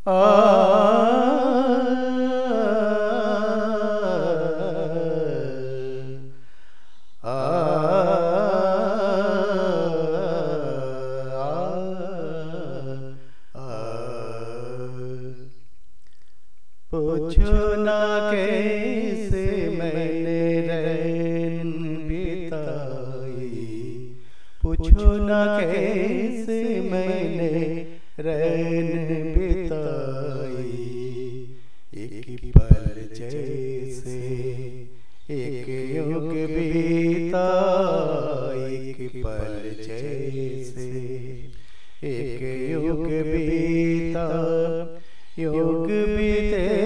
आ आ पूछो ना कैसे मैंने रैन बिताई, पूछो ना कैसे मैंने रैन बिताई। एक पल जैसे एक युग बीता, एक पल जैसे एक युग बीता, युग बीते